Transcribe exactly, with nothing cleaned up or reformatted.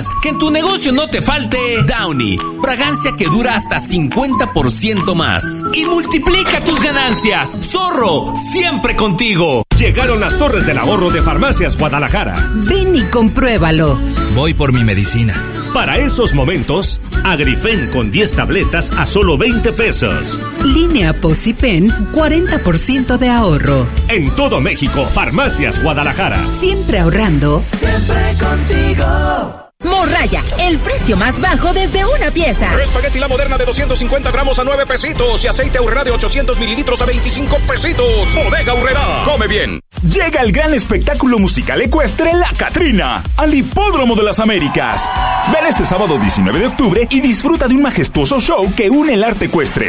más. Que en tu negocio no te falte Downy, fragancia que dura hasta cincuenta por ciento más. Y multiplica tus ganancias. Zorro, siempre contigo. Llegaron las torres del ahorro de Farmacias Guadalajara. Ven y compruébalo. Voy por mi medicina. Para esos momentos, Agrifen con diez tabletas a solo veinte pesos. Línea Posipen, cuarenta por ciento de ahorro. En todo México, Farmacias Guadalajara. Siempre ahorrando. Siempre contigo. Morraya, el precio más bajo desde una pieza. Espagueti La Moderna de doscientos cincuenta gramos a nueve pesitos y aceite Aurrera de ochocientos mililitros a veinticinco pesitos. Bodega Aurrera, come bien. Llega el gran espectáculo musical ecuestre La Catrina al Hipódromo de las Américas. Ven este sábado diecinueve de octubre y disfruta de un majestuoso show que une el arte ecuestre,